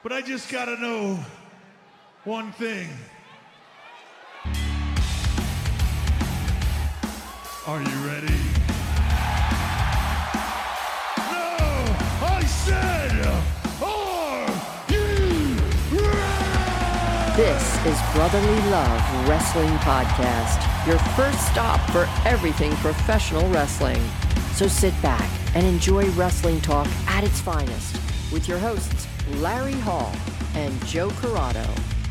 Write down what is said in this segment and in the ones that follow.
But I just gotta know one thing. Are you ready? No! I said, are you ready? This is Brotherly Love Wrestling Podcast, your first stop for everything professional wrestling. So sit back and enjoy wrestling talk at its finest with your hosts, Larry Hall and Joe Corrado.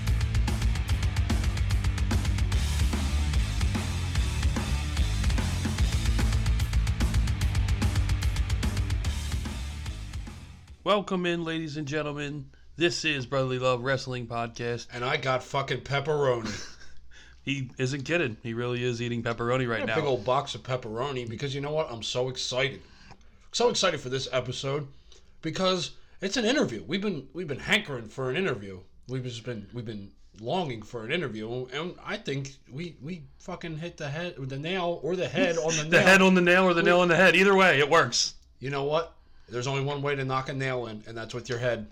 Welcome in, ladies and gentlemen. This is Brotherly Love Wrestling Podcast. And I got fucking pepperoni. He isn't kidding. He really is eating pepperoni right now. A big old box of pepperoni because you know what? I'm so excited. So excited for this episode because it's an interview. We've been hankering for an interview. We've been longing for an interview, and I think we fucking hit the nail on the head. The head on the nail or the nail on the head. Either way, it works. You know what? There's only one way to knock a nail in, and that's with your head.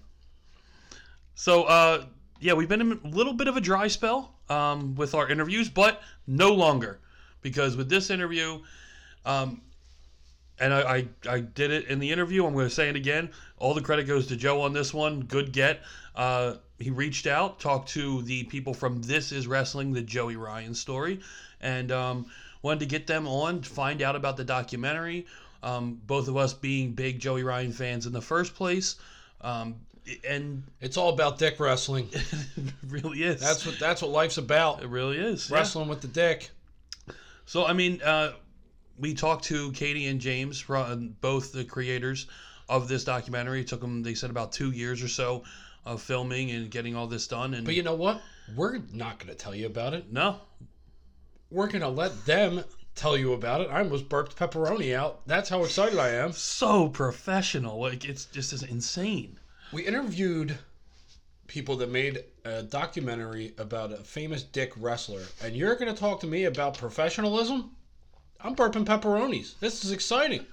So, we've been in a little bit of a dry spell with our interviews, but no longer. Because with this interview, and I did it in the interview, I'm going to say it again, all the credit goes to Joe on this one. Good get. He reached out, talked to the people from This Is Wrestling, the Joey Ryan story, and wanted to get them on to find out about the documentary. Both of us being big Joey Ryan fans in the first place, and it's all about dick wrestling. It really is. That's what life's about. It really is. Wrestling with the dick. So I mean, we talked to Katie and James, both the creators of this documentary. It took them, they said, about 2 years or so of filming and getting all this done. But you know what? We're not going to tell you about it. No. We're going to let them tell you about it. I almost burped pepperoni out. That's how excited I am. So professional. Like, it's just insane. We interviewed people that made a documentary about a famous dick wrestler, and you're going to talk to me about professionalism? I'm burping pepperonis. This is exciting.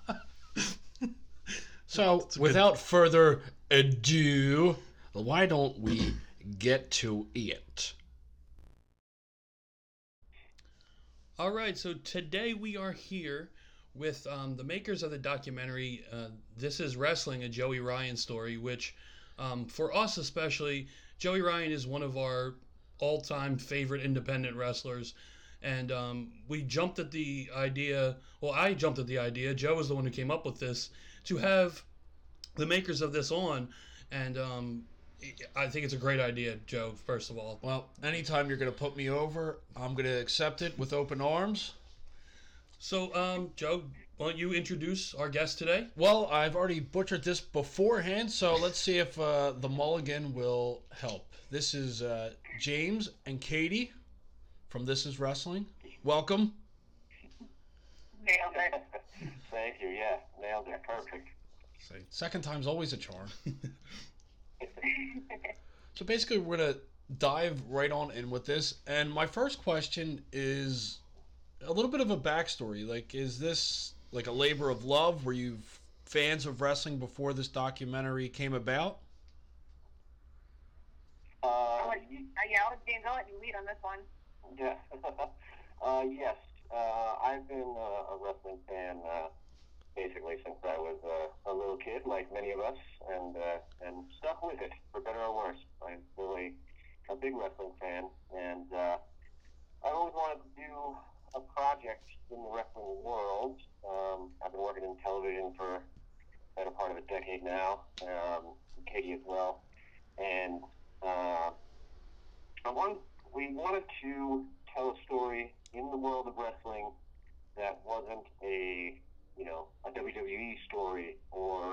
So, without further ado, why don't we get to it? All right, so today we are here with the makers of the documentary, This Is Wrestling, a Joey Ryan story, which for us especially, Joey Ryan is one of our all-time favorite independent wrestlers. And we jumped at the idea, well, I jumped at the idea, Joe was the one who came up with this, to have the makers of this on. And I think it's a great idea, Joe, first of all. Well, anytime you're going to put me over, I'm going to accept it with open arms. So, Joe, why don't you introduce our guest today? Well, I've already butchered this beforehand, so let's see if the mulligan will help. This is James and Katie from This Is Wrestling. Welcome. Nailed it. Thank you. Yeah, nailed it. Perfect. Second time's always a charm. So basically, we're going to dive right on in with this. And my first question is a little bit of a backstory. Like, is this like a labor of love? Were you fans of wrestling before this documentary came about? I'll let James, I'll let you lead on this one. Yeah. Yes. I've been a wrestling fan basically since I was a little kid, like many of us, and stuck with it for better or worse. I'm really a big wrestling fan, and I always wanted to do a project in the wrestling world. I've been working in television for the better part of a decade now, Katie as well, and we wanted to tell a story in the world of wrestling that wasn't a WWE story or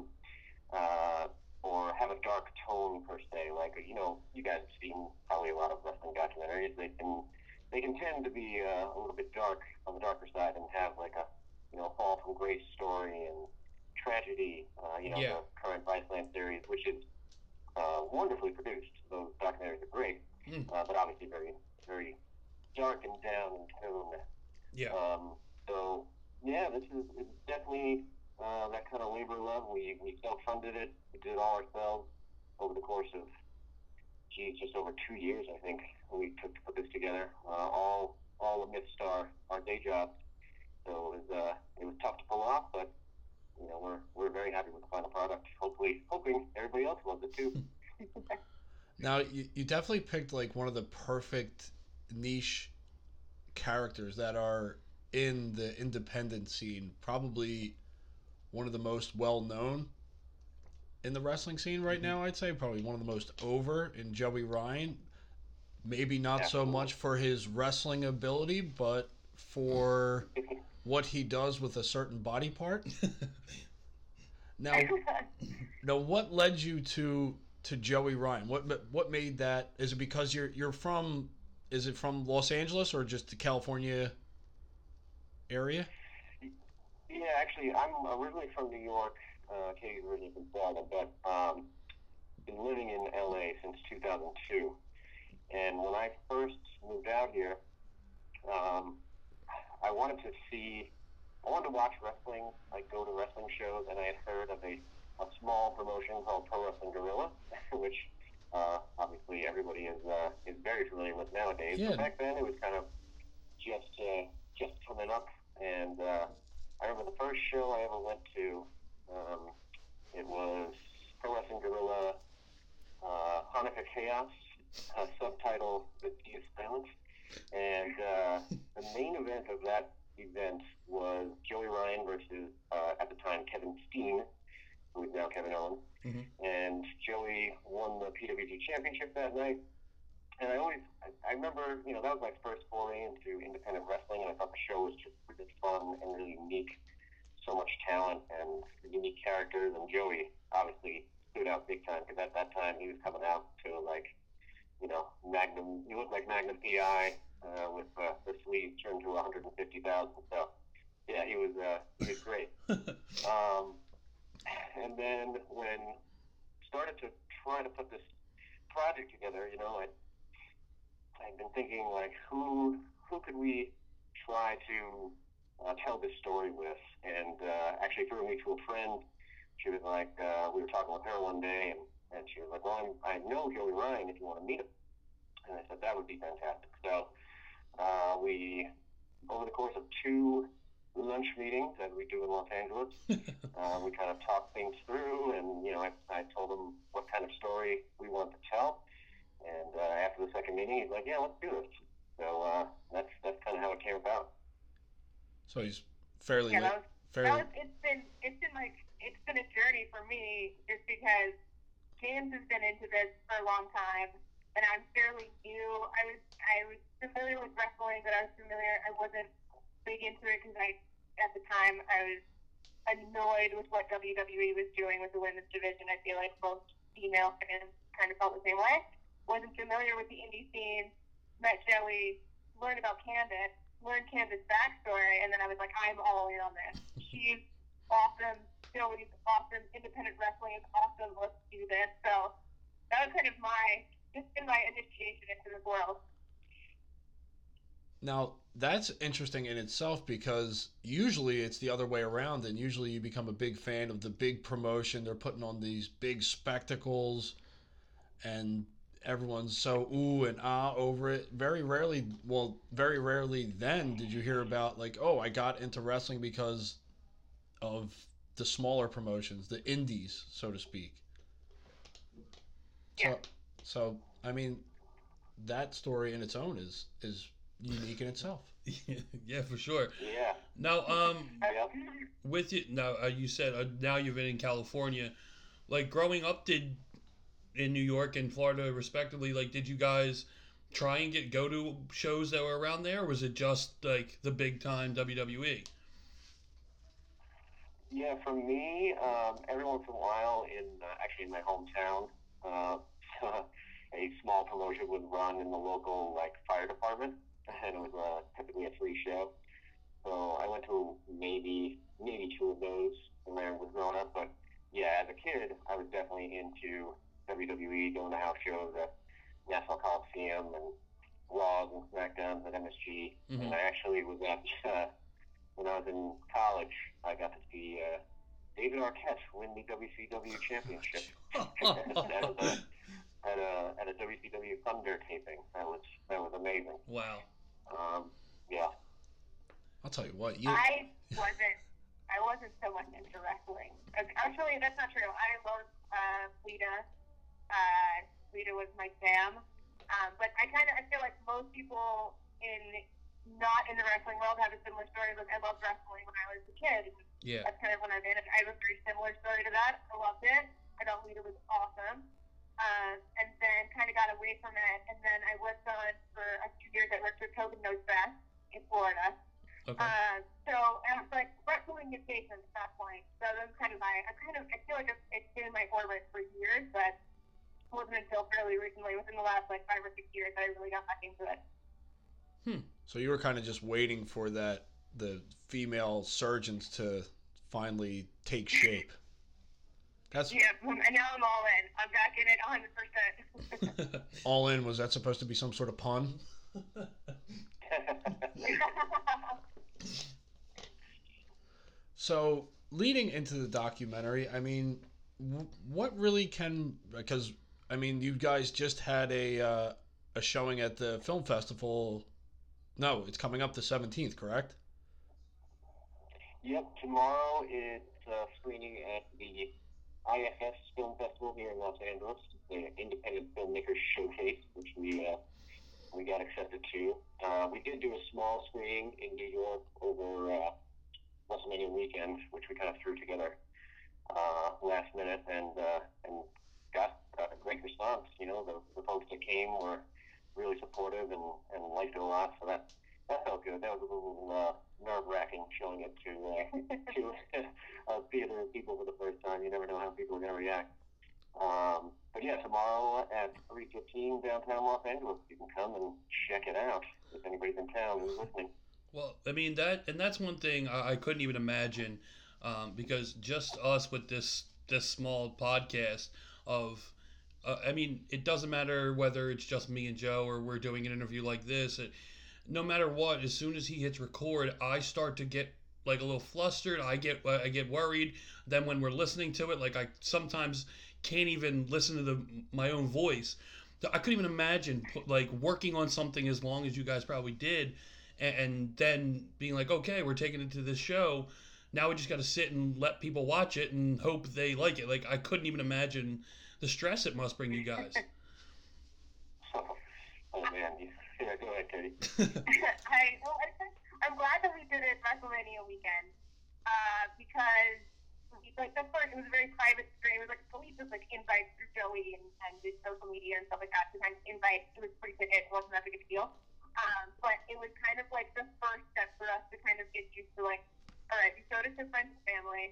have a dark tone per se. Like, you guys have seen probably a lot of wrestling documentaries. They can tend to be a little bit dark on the darker side and have like a fall from grace story and tragedy. The current Viceland series, which is wonderfully produced. Those documentaries are great, but obviously very, very dark and down in tone. Yeah. This is definitely that kind of labor of love. We self-funded it. We did it all ourselves. over the course of, just over 2 years, I think, we took to put this together, all amidst our day jobs. So it was tough to pull off, but we're very happy with the final product. Hoping everybody else loves it too. Now, you definitely picked like one of the perfect niche characters that are in the independent scene. Probably one of the most well known in the wrestling scene right now. I'd say probably one of the most over in Joey Ryan. Maybe not so much for his wrestling ability, but for what he does with a certain body part. Now, what led you to Joey Ryan? What made that? Is it because you're from? Is it from Los Angeles or just the California area? Yeah, actually, I'm originally from New York. Katie's originally from Florida, but been living in LA since 2002. And when I first moved out here, I wanted to watch wrestling, like go to wrestling shows, and I had heard of a small promotion called Pro Wrestling Guerrilla, which obviously everybody is very familiar with nowadays. Yeah. But back then, it was kind of just coming up, and I remember the first show I ever went to. It was Pro Wrestling Guerrilla Hanukkah Chaos, subtitle The Sea of Silence, and the main event of that event was Joey Ryan versus at the time Kevin Steen, who is now Kevin Owens. Mhm. And Joey won the PWG Championship that night. And I remember, that was my first foray into independent wrestling, and I thought the show was just really fun and really unique. So much talent and unique characters, and Joey obviously stood out big time because at that time he was coming out to Magnum. He looked like Magnum PI with the sleeves turned to 150,000. So yeah, he was great. And then when started to try to put this project together, I've been thinking like who could we try to tell this story with, and actually threw me to a friend. She was like, we were talking with her one day, and she was like, well, I know Joey Ryan if you want to meet him. And I said, that would be fantastic. So we, over the course of 2 lunch meetings that we do in Los Angeles, we kind of talked things through, and, I told him what kind of story we wanted to tell. And after the second meeting, he's like, yeah, let's do this. So that's kind of how it came about. So he's fairly. Yeah, it's been a journey for me, just because James has been into this for a long time, and I'm fairly new. I was familiar with wrestling, but I wasn't big into it because at the time I was annoyed with what WWE was doing with the women's division. I feel like most female fans kind of felt the same way. Wasn't familiar with the indie scene. Met Joey, learned about Candace, learned Candace's backstory, and then I was like, I'm all in on this. She's awesome. Joey's awesome. Independent wrestling is awesome. Let's do this. So that was kind of my initiation into this world. Now, that's interesting in itself because usually it's the other way around, and usually you become a big fan of the big promotion. They're putting on these big spectacles, and everyone's so ooh and ah over it. Very rarely then did you hear about like, oh, I got into wrestling because of the smaller promotions, the indies, so to speak. Yeah. So I mean, that story in its own is unique in itself. Yeah, for sure. Yeah. Now, Yeah. with you now, you said now you've been in California. Like growing up, in New York and Florida, respectively, like did you guys try and go to shows that were around there, or was it just like the big time WWE? Yeah, for me, every once in a while, actually in my hometown, a small promotion would run in the local fire department, and it was typically a free show. So I went to maybe 2 of those when I was growing up. But yeah, as a kid, I was definitely into WWE, going to house shows at Nassau Coliseum and Raws and SmackDowns at MSG. Mhm. And I actually was at when I was in college, I got to see David Arquette win the WCW championship at a WCW Thunder taping. That was amazing. Wow. Yeah. I'll tell you what. I wasn't so much into wrestling. Actually, that's not true. I love Lita. Lita was my jam. But I feel like most people not in the wrestling world have a similar story. Like, I loved wrestling when I was a kid. Yeah. That's kind of when I did it. I have a very similar story to that. I loved it. I thought Lita was awesome. And then kind of got away from it. And then I worked on for a few years. I worked with Hogan Knows Best in Florida. Okay. So I was like wrestling adjacent at that point. So that's kind of I feel like it's been in my orbit for years, but it wasn't until fairly recently, within the last like 5 or 6 years, that I really got back into it. So you were kind of just waiting for the female surgeons to finally take shape. Yeah, and now I'm all in. I'm back in it 100%. All in, was that supposed to be some sort of pun? So, leading into the documentary, I mean, what really because, I mean, you guys just had a showing at the film festival. No, it's coming up the 17th, correct? Yep, tomorrow it's screening at the IFS Film Festival here in Los Angeles, the Independent Filmmakers Showcase, which we got accepted to. We did do a small screening in New York over WrestleMania weekend, which we kind of threw together last minute, and got a great response. You know, the folks that came were really supportive and liked it a lot, so that felt good. That was a little nerve-wracking showing it to a theater of people for the first time. You never know how people are going to react. But yeah, tomorrow at 3:15 downtown Los Angeles, you can come and check it out if anybody's in town who's listening. Well, I mean, that's one thing I couldn't even imagine, because just us with this small podcast of, I mean, it doesn't matter whether it's just me and Joe or we're doing an interview like this. No matter what, as soon as he hits record, I start to get like a little flustered. I get worried. Then when we're listening to it, like I sometimes can't even listen to my own voice. I couldn't even imagine like working on something as long as you guys probably did, and then being like, okay, we're taking it to this show. Now we just got to sit and let people watch it and hope they like it. Like, I couldn't even imagine the stress it must bring you guys. Oh man, yeah, go ahead, Katie. I'm glad that we did it WrestleMania weekend, because like the first, it was a very private screen. It was like police just like invite through Joey and did social media and stuff like that to kind of invite. It was pretty good. It wasn't that big of a deal. But it was kind of like the first step for us to kind of get used to, like, all right, we showed it to friends and family.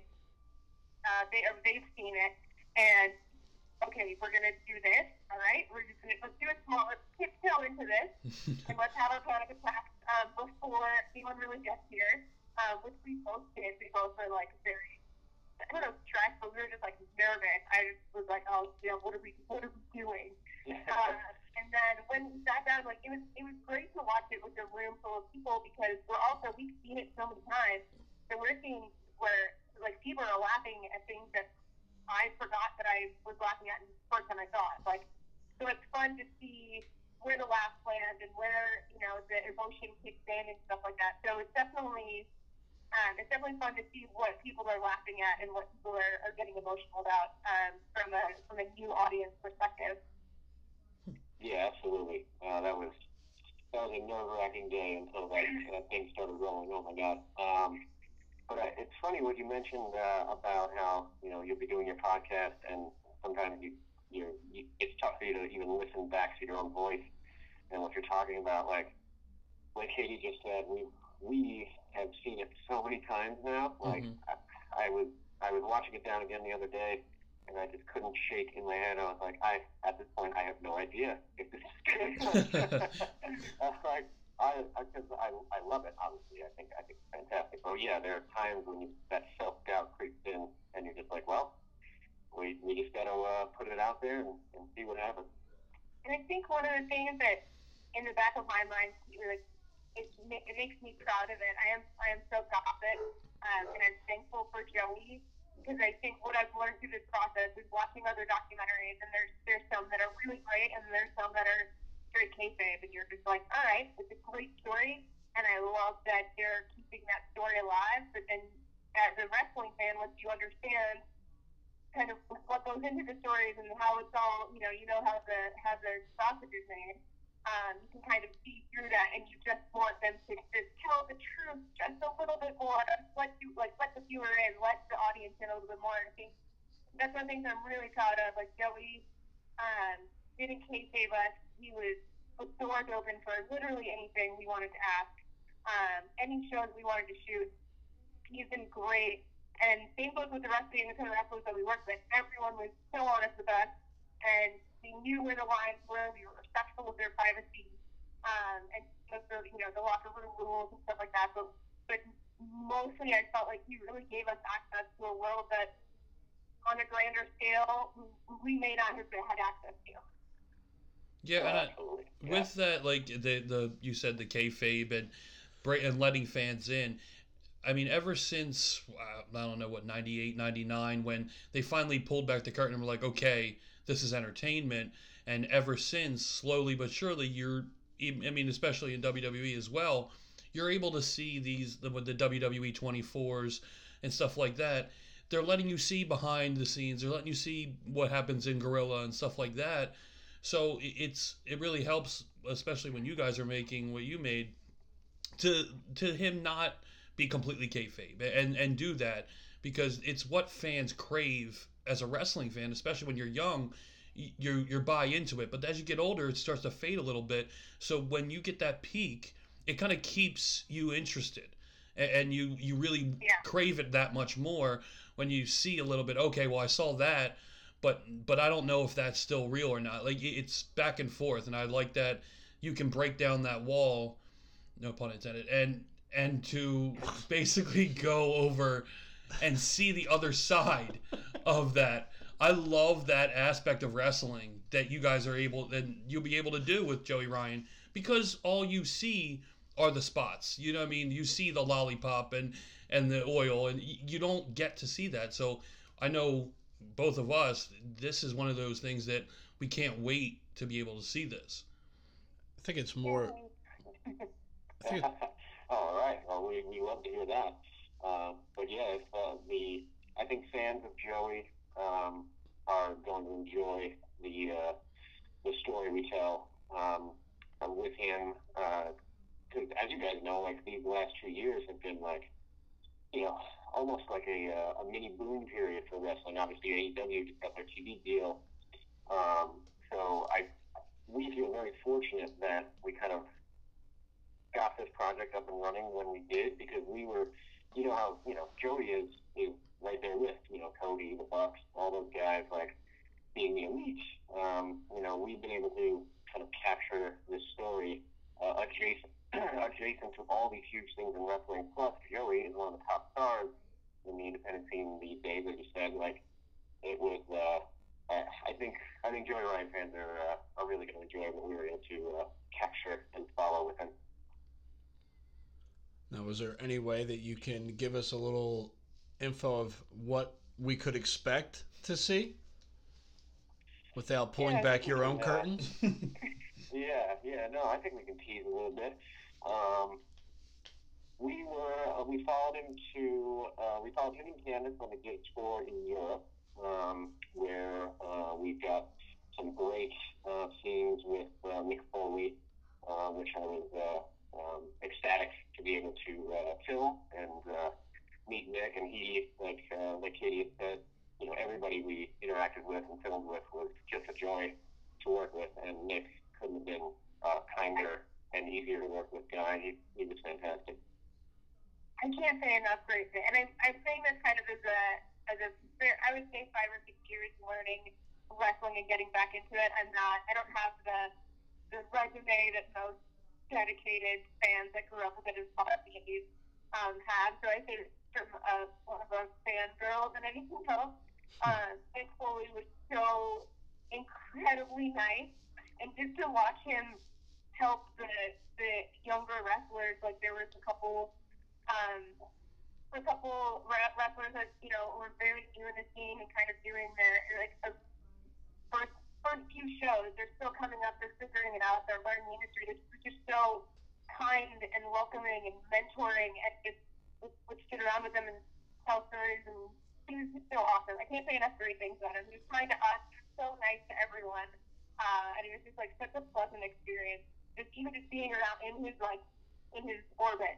They've seen it, and okay, we're gonna do this. All right, let's do a small, let's tiptoe into this, and let's have our panic attack before anyone really gets here. Which we both did. We both were like very, I don't know, stressed, but we were just like nervous. I just was like, oh, yeah, what are we doing? And then when we sat down, like, it was great to watch it with a room full of people, because we've seen it so many times that we're seeing where, like, people are laughing at things that I forgot that I was laughing at the first time I saw it. Like, so it's fun to see where the laughs land and where, you know, the emotion kicks in and stuff like that. So it's definitely fun to see what people are laughing at and what people are getting emotional about from a new audience perspective. Yeah, absolutely. That was a nerve-wracking day until that thing started rolling. Oh my God! But it's funny what you mentioned about how, you know, you'll be doing your podcast and sometimes it's tough for you to even listen back to your own voice and what you're talking about. Like Katie just said, we have seen it so many times now. Like, I was watching it down again the other day, and I just couldn't shake in my head. I was like, at this point, I have no idea if this is good. Like, because I love it. Obviously, I think it's fantastic. But yeah, there are times when that self-doubt creeps in, and you're just like, well, we just gotta put it out there and see what happens. And I think one of the things that in the back of my mind, like, it makes me proud of it. I am so proud of it, and I'm thankful for Joey because I think what I've learned through this process is watching other documentaries, and there's some that are really great, and there's some that are straight kayfabe, and you're just like, all right, it's a great story, and I love that they're keeping that story alive. But then, as a wrestling fan, once you understand kind of what goes into the stories and how it's all, you know how the sausage is made. You can kind of see through that, and you just want them to just tell the truth just a little bit more. Let the viewer in, let the audience in a little bit more. And I think that's one of the things I'm really proud of. Like Joey didn't kayfabe us. He was with doors open for literally anything we wanted to ask, any shows we wanted to shoot. He's been great. And same goes with the rest of the independent wrestlers that we worked with. Everyone was so honest with us, and we knew where the lines were. We were respectful of their privacy, and the locker room rules and stuff like that. But mostly, I felt like he really gave us access to a world that, on a grander scale, we may not have had access to. Yeah, and with that, like the you said the kayfabe and letting fans in. I mean, ever since, I don't know, 98, 99, when they finally pulled back the curtain and were like, okay, this is entertainment. And ever since, slowly but surely, especially in WWE as well, you're able to see the WWE 24s and stuff like that. They're letting you see behind the scenes. They're letting you see what happens in Gorilla and stuff like that. So it really helps, especially when you guys are making what you made, to him not be completely kayfabe and do that, because it's what fans crave as a wrestling fan, especially when you're young. You buy into it, but as you get older, it starts to fade a little bit. So when you get that peak, it kind of keeps you interested, and you really crave it that much more when you see a little bit. Okay, well, I saw that, but I don't know if that's still real or not. Like, it's back and forth, and I like that you can break down that wall, no pun intended, and to basically go over and see the other side of that. I love that aspect of wrestling that you guys are able, and you'll be able to do with Joey Ryan, because all you see are the spots. You know what I mean? You see the lollipop and the oil, and you don't get to see that. So I know both of us, this is one of those things that we can't wait to be able to see this. I think it's more... All right. Well, we love to hear that. But yeah, I think fans of Joey are going to enjoy the story we tell with him. Because as you guys know, like these last 2 years have been like, almost like a mini boom period for wrestling. Obviously, AEW just got their TV deal. So we feel very fortunate that we kind of got this project up and running when we did, because we were, how Joey is right there with Cody, the Bucks, all those guys, like being the elite. We've been able to kind of capture this story adjacent to all these huge things in wrestling. Plus, Joey is one of the top stars in the independent scene these days. As you said, like it was. I think Joey Ryan fans are really going to enjoy what we were able to capture and follow with him. Now, is there any way that you can give us a little info of what we could expect to see without pulling back your own curtains? No, I think we can tease a little bit. We followed him and Candice on the Gate tour in Europe, where we've got some great scenes with Mick Foley, which I was ecstatic to be able to film and meet Nick. And he, like Katie had said, everybody we interacted with and filmed with was just a joy to work with. And Nick couldn't have been kinder and easier to work with guy. He was fantastic. I can't say enough great things. And I'm saying this kind of as a I would say 5 or 6 years learning wrestling and getting back into it. I don't have the resume that most dedicated fans that grew up with it as part of the Indies have. So I say from one of those fangirls and anything else. Mick Foley was so incredibly nice, and just to watch him help the younger wrestlers, like there was a couple a couple wrestlers that, were very new in the scene and kind of doing their first few shows. They're still coming up. They're figuring it out. They're learning the industry. They're just so kind and welcoming and mentoring, and just would sit around with them and tell stories. And he was just so awesome. I can't say enough great things about him. He was kind to us. He was so nice to everyone, and it was just like such a pleasant experience. Just even just being around in his orbit.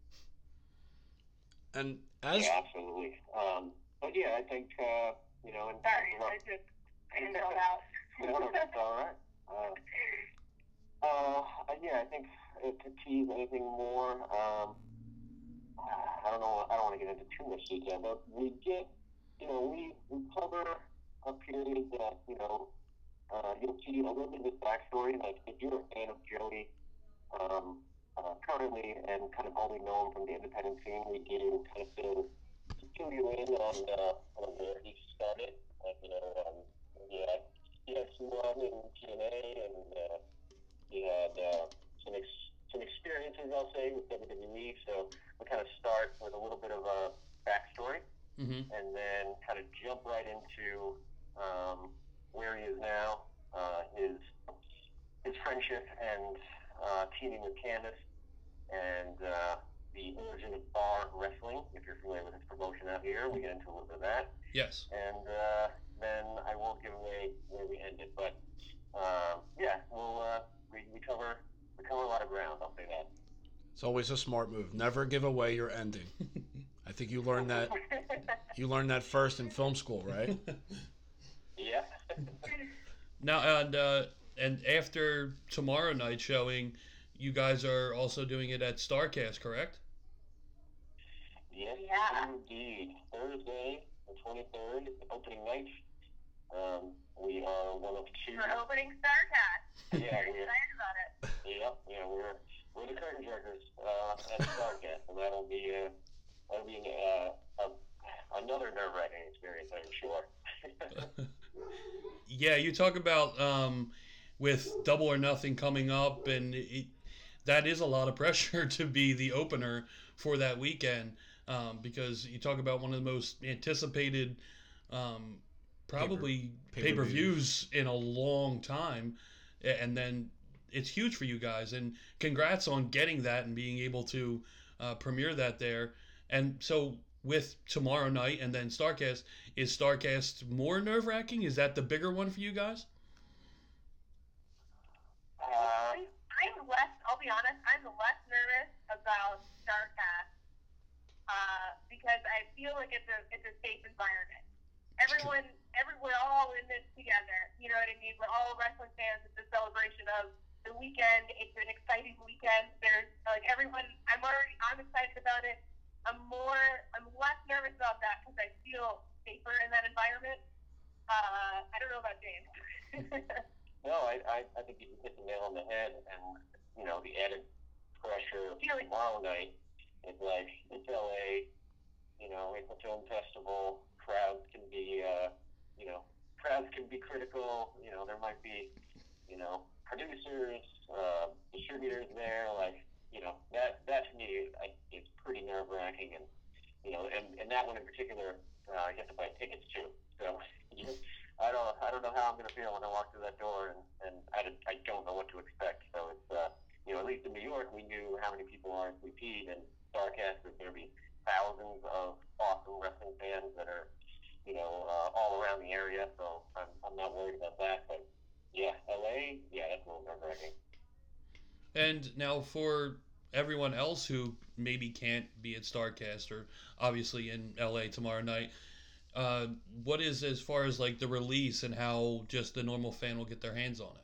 And as Yeah, absolutely. But yeah, I think and Sorry, I didn't know out. no, it's all right. Yeah, I think to tease anything more, I don't know. I don't want to get into too much detail, but we get, we cover a period that you'll see a little bit of his backstory. Like if you're a fan of Joey, currently and kind of only know him from the independent scene, we do kind of fill you in on where he started. Like he had some run in TNA, and he had some experiences, I'll say, with WWE. So we kind of start with a little bit of a backstory, and then kind of jump right into where he is now, his friendship and teaming with Candice, and the origin of bar wrestling. If you're familiar with his promotion out here, we get into a little bit of that. Yes. And then I won't give away where we ended, but yeah, we cover a lot of ground. I'll say that. it's always a smart move. Never give away your ending. I think you learned that. You learned that first in film school, right? Yeah. Now, and after tomorrow night showing, you guys are also doing it at Starcast, correct? Yes, Yeah. indeed. Thursday, the 23rd, is the opening night. We are one of two. We're opening Starcast. Yeah, Very excited about it. Yeah, we're the curtain jerkers at Starcast, and that'll be another nerve-wracking experience, I'm sure. Yeah, you talk about with Double or Nothing coming up, and that is a lot of pressure to be the opener for that weekend, because you talk about one of the most anticipated probably pay-per-views in a long time, and then it's huge for you guys, and congrats on getting that and being able to premiere that there. And so with tomorrow night and then Starcast, is Starcast more nerve-wracking? Is that the bigger one for you guys? I'll be honest, I'm less nervous about Starcast because I feel like it's a safe environment. We're all in this together. You know what I mean? We're all wrestling fans. It's a celebration of the weekend. It's an exciting weekend. There's everyone. I'm excited about it. I'm less nervous about that because I feel safer in that environment. I don't know about James. No, I think you hit the nail on the head, and the added pressure of tomorrow night is like it's LA. It's a film festival. Crowds can be critical. There might be producers, distributors there. That to me, it's pretty nerve wracking, and and that one in particular, you have to buy tickets too. So I don't know how I'm going to feel when I walk through that door, and I don't know what to expect. So it's at least in New York, we knew how many people are RSVP'd, and Starcast is going to be thousands of awesome wrestling fans that are all around the area. So I'm not worried about that. But yeah, LA, that's a little nerve-wracking. And now for everyone else who maybe can't be at Starcast or obviously in LA tomorrow night, what is as far as like the release and how just the normal fan will get their hands on it?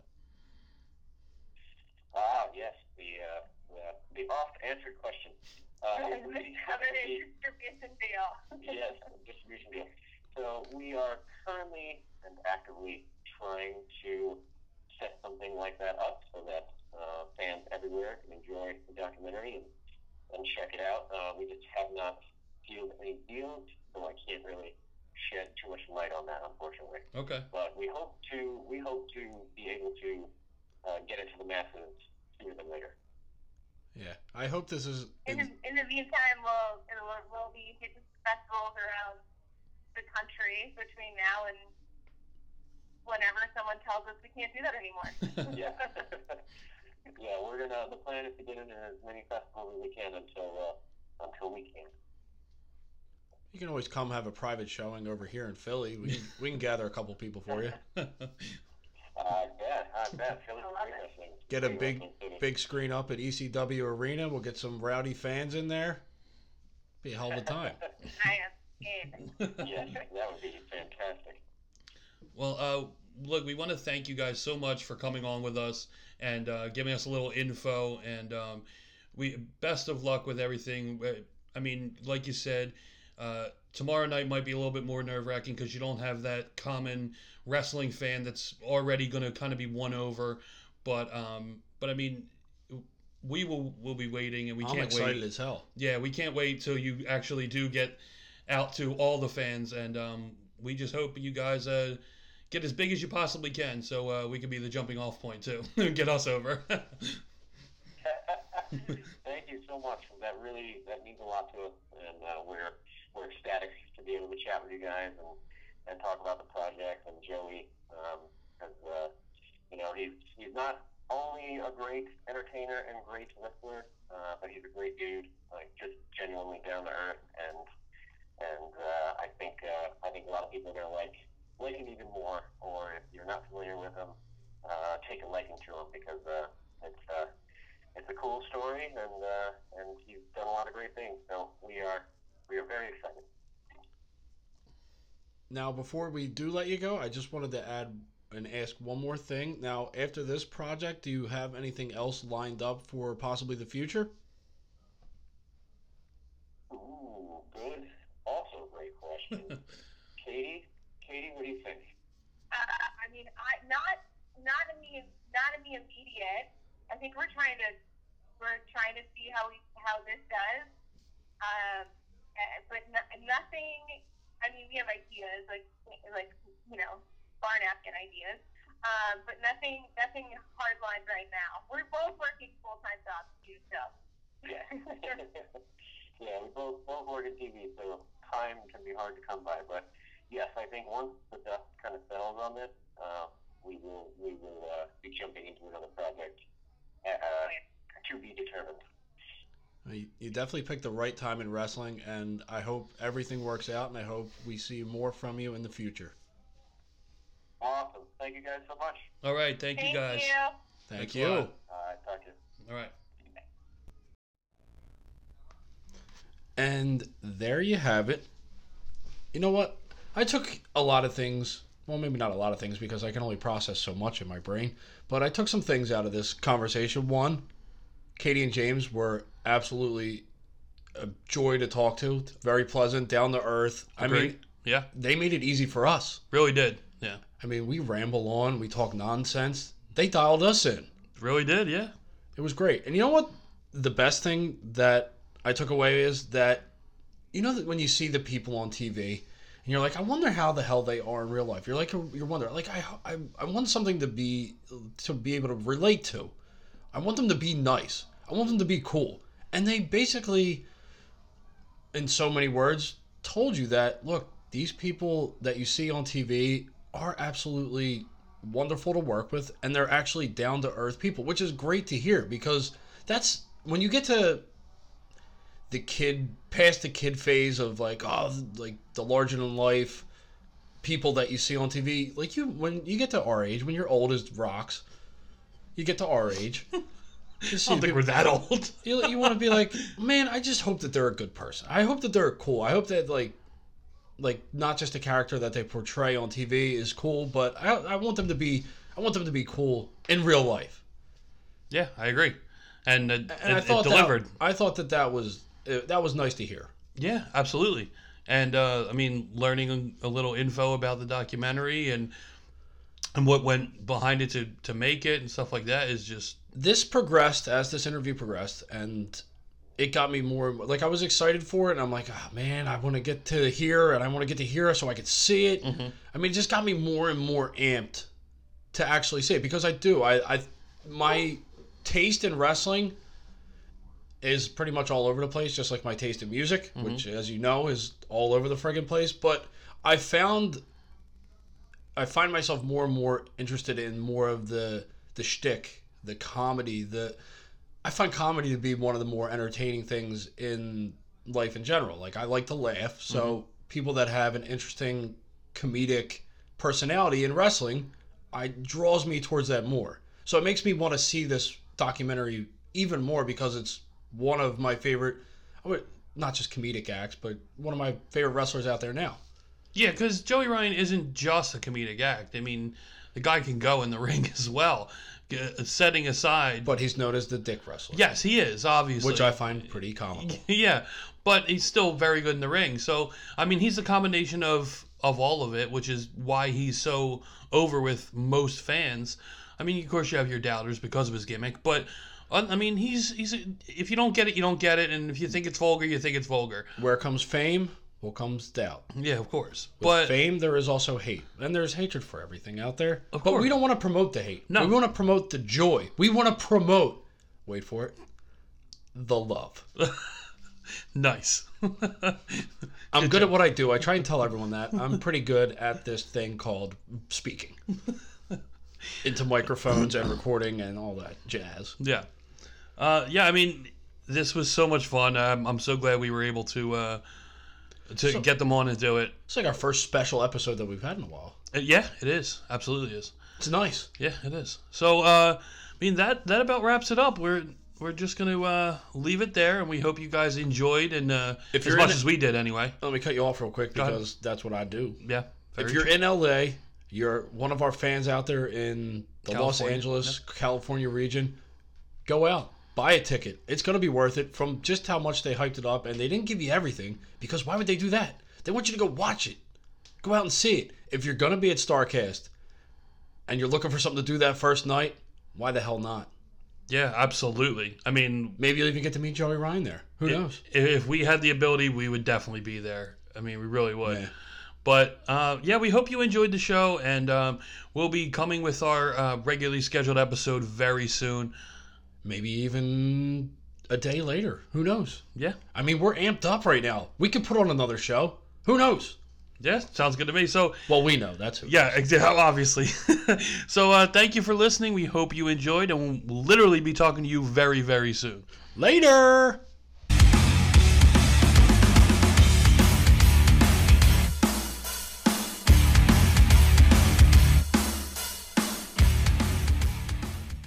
Yes, the oft-answered question. Distribution deal. Yes, distribution deal. So we are currently and actively trying to set something like that up so that fans everywhere can enjoy the documentary and check it out. We just have not sealed any deals, so I can't really shed too much light on that, unfortunately. Okay. But we hope to be able to get it to the masses sooner than later. Yeah, I hope this is. In the meantime, we'll be hitting festivals around the country between now and whenever someone tells us we can't do that anymore. Yeah. Yeah, the plan is to get into as many festivals as we can until we can. You can always come have a private showing over here in Philly. We can gather a couple people for you. I bet. Philly's great wrestling. Get a Great big wrestling city. big screen up at ECW Arena. We'll get some rowdy fans in there. Be a hell of a time. I am in. Yes, that would be fantastic. Well, look, we want to thank you guys so much for coming on with us and giving us a little info. And we best of luck with everything. I mean, like you said, tomorrow night might be a little bit more nerve-wracking because you don't have that common wrestling fan that's already going to kind of be won over. But I mean, we'll be waiting, and we I'm can't excited wait. as hell. Yeah, we can't wait till you actually do get out to all the fans, and we just hope you guys get as big as you possibly can, so we can be the jumping off point too, and get us over. Thank you so much. That means a lot to us, and we're ecstatic to be able to chat with you guys and talk about the project and Joey, because he's not only a great entertainer and great wrestler, but he's a great dude, like just genuinely down to earth, and I think a lot of people are gonna like him even more, or if you're not familiar with him, take a liking to him, because it's a cool story, and he's done a lot of great things. So we are very excited. Now, before we do let you go, I just wanted to add and ask one more thing. Now, after this project, do you have anything else lined up for possibly the future? Ooh, good. Also, great question. Katie, what do you think? I mean, not in the immediate. I think we're trying to see how this does. But nothing. I mean, we have ideas like bar napkin ideas, but nothing hardlined right now. We're both working full-time jobs too, so. Yeah. Yeah, we both work in TV, so time can be hard to come by. But yes, I think once the dust kind of settles on this, we will be jumping into another project to be determined. You definitely picked the right time in wrestling, and I hope everything works out, and I hope we see more from you in the future. Awesome. Thank you guys so much. All right, thank you guys. Thank Thanks a you. lot. Talk to you. All right. And there you have it. You know what? I took a lot of things, well, maybe not a lot of things because I can only process so much in my brain, but I took some things out of this conversation. One, Katie and James were absolutely a joy to talk to. Very pleasant, down to earth. Agreed. I mean, Yeah, they made it easy for us. really did. Yeah, I mean, we ramble on, we talk nonsense. They dialed us in. really did. Yeah. It was great. And you know what? The best thing that I took away is that, you know, that when you see the people on TV and you're like, I wonder how the hell they are in real life. You're wondering, like, I want something to be able to relate to. I want them to be nice. I want them to be cool. And they basically, in so many words, told you that, look, these people that you see on TV are absolutely wonderful to work with, and they're actually down-to-earth people, which is great to hear, because that's, when you get to past the kid phase of like, oh, like the larger-than-life people that you see on TV, like when you get to our age, when you're old as rocks, you get to our age, you see I don't think we're that old. you want to be like, man, I just hope that they're a good person. I hope that they're cool. I hope that like not just a character that they portray on TV is cool, but I want them to be cool in real life. Yeah, I agree. And And it delivered. I thought that was nice to hear. Yeah, absolutely. And I mean, learning a little info about the documentary and what went behind it to make it and stuff like that is just. This progressed as this interview progressed, and it got me more, like, I was excited for it, and I'm like, oh man, I want to get to here, and I want to get to here so I could see it. Mm-hmm. I mean, it just got me more and more amped to actually see it, because I do. My taste in wrestling is pretty much all over the place, just like my taste in music, which, as you know, is all over the friggin' place. But I find myself more and more interested in more of the shtick, the comedy. I find comedy to be one of the more entertaining things in life in general. Like, I like to laugh, so people that have an interesting comedic personality in wrestling, draws me towards that more. So it makes me want to see this documentary even more, because it's one of my favorite, not just comedic acts, but one of my favorite wrestlers out there now. Yeah, because Joey Ryan isn't just a comedic act. I mean, the guy can go in the ring as well, setting aside. But he's known as the dick wrestler. Yes, he is, obviously. Which I find pretty comical. Yeah, but he's still very good in the ring. So, I mean, he's a combination of all of it, which is why he's so over with most fans. I mean, of course, you have your doubters because of his gimmick, but I mean, if you don't get it, you don't get it, and if you think it's vulgar, you think it's vulgar. Where comes fame, well, comes doubt. Yeah, of course. With fame, there is also hate, and there's hatred for everything out there. Of but course. we don't want to promote the hate. No. We want to promote the joy. We want to promote, wait for it, the love. Nice. I'm good at what I do. I try and tell everyone that. I'm pretty good at this thing called speaking. Into microphones and recording and all that jazz. Yeah. Yeah, I mean, this was so much fun. I'm so glad we were able to get them on and do it. It's like our first special episode that we've had in a while. Yeah, it is. Absolutely is. It's nice. Yeah, it is. So, I mean, that about wraps it up. We're just going to leave it there, and we hope you guys enjoyed, and If as you're much in- as we did anyway. Let me cut you off real quick Go ahead. because that's what I do. Yeah. If you're in LA, you're one of our fans out there in the Los California. Angeles, California region, go out. Buy a ticket. It's going to be worth it from just how much they hyped it up. And they didn't give you everything, because why would they do that? They want you to go watch it. Go out and see it. If you're going to be at StarCast and you're looking for something to do that first night, why the hell not? Yeah, absolutely. I mean, Maybe you'll even get to meet Joey Ryan there. Who knows? if we had the ability, we would definitely be there. I mean, we really would. Yeah. But, yeah, we hope you enjoyed the show, and we'll be coming with our regularly scheduled episode very soon. Maybe even a day later. Who knows? Yeah. I mean, we're amped up right now. We could put on another show. Who knows? Yeah, sounds good to me. So, Well, we know. That's who. yeah, obviously. So, thank you for listening. We hope you enjoyed, and we'll literally be talking to you very, very soon. Later!